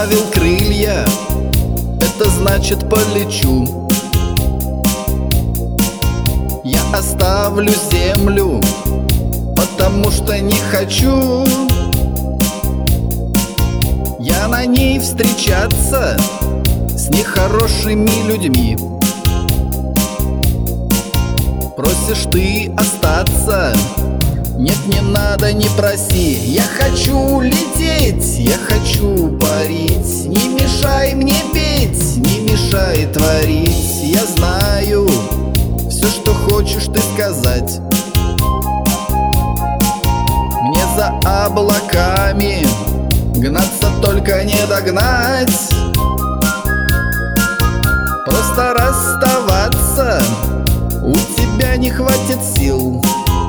расправил крылья, это значит полечу. Я оставлю землю, потому что не хочу я на ней встречаться с нехорошими людьми. Просишь ты остаться? Нет, не надо, не проси. Я хочу лететь, я хочу парить. Не мешай мне петь, не мешай творить. Я знаю все, что хочешь ты сказать. Мне за облаками гнаться, только не догнать. Просто расставаться у тебя не хватит сил.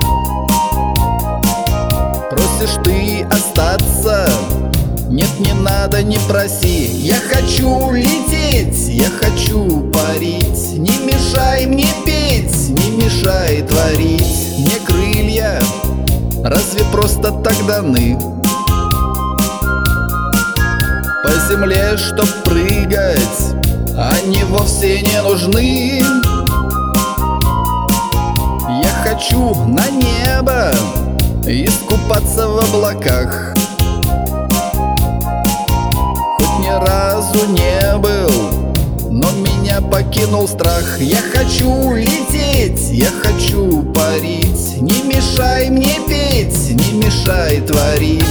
Просишь ты остаться? Нет, не надо, не проси. Я хочу лететь, я хочу парить. Не мешай мне петь, не мешай творить. Мне крылья разве просто так даны? По земле, чтоб прыгать, они вовсе не нужны. Я хочу на небо искупаться в облаках. Хоть ни разу не был, но меня покинул страх. Я хочу лететь, я хочу парить. Не мешай мне петь, не мешай творить.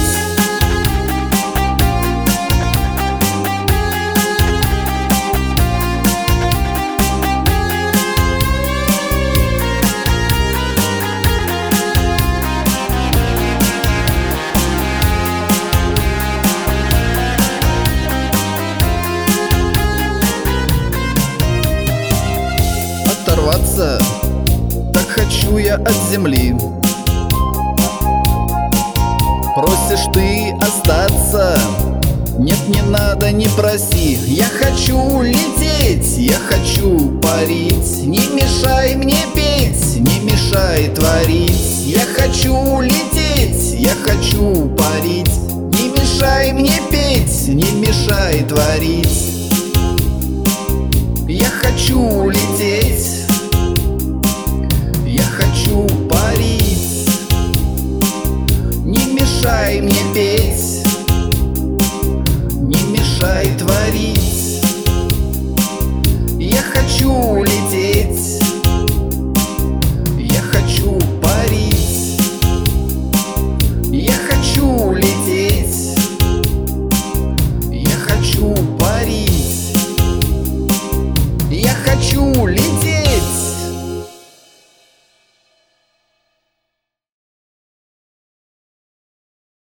Оторваться, так хочу я от земли. Просишь ты остаться? Нет, не надо, не проси. Я хочу лететь, я хочу парить. Не мешай мне петь, не мешай творить. Я хочу лететь, я хочу парить. Не мешай мне петь, не мешай творить. Я хочу лететь, я хочу парить. Не мешай мне петь, не мешай творить. Я хочу лететь.